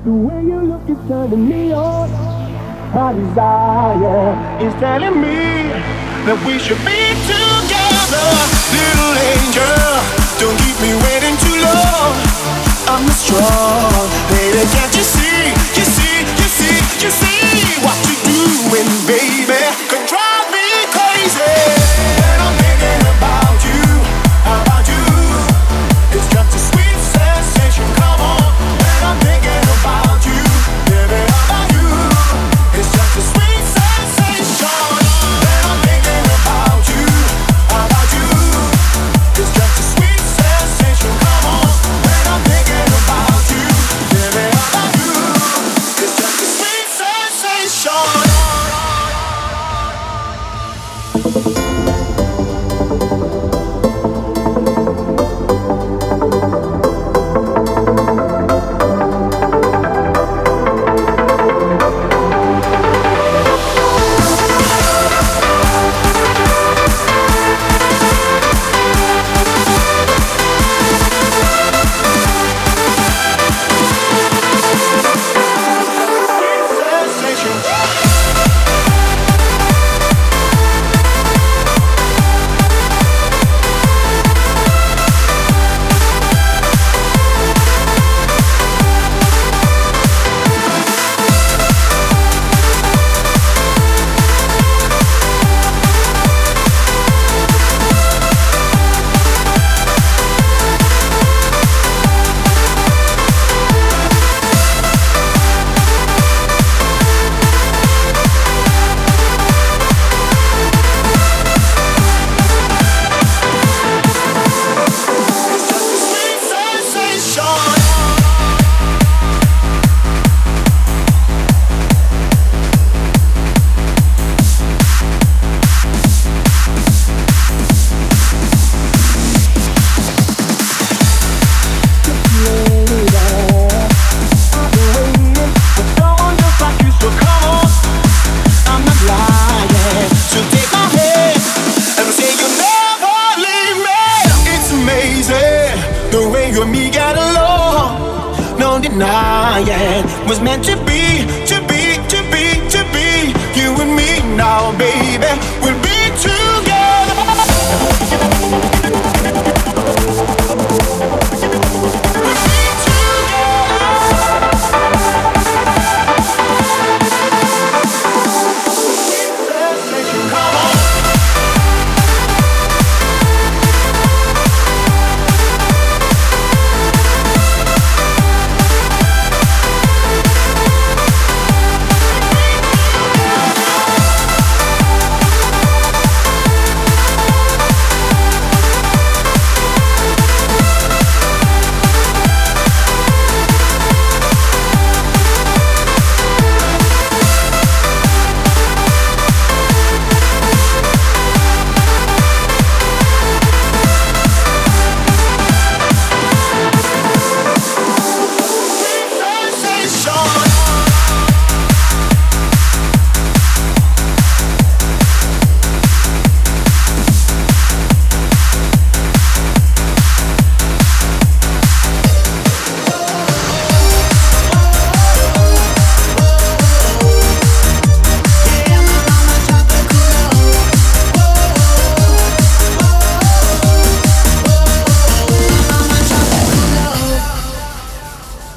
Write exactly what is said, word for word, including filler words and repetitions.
The way you look is turning me on. My desire is telling me that we should be together. Little angel, don't keep me waiting too long. I'm the strong lady, can't you see? You see, you see, you see what you're doing, baby? Can drive me crazy. And I'm thinking about you, about you. It's just a sweet sensation, come on. And I'm thinking about you, baby, about you. It's just a sweet sensation. And I'm thinking about you, about you. It's just a sweet sensation, come on. And I'm thinking about you, baby, about you. It's just a sweet sensation. Was meant to be, to be, to be, to be you and me now, baby.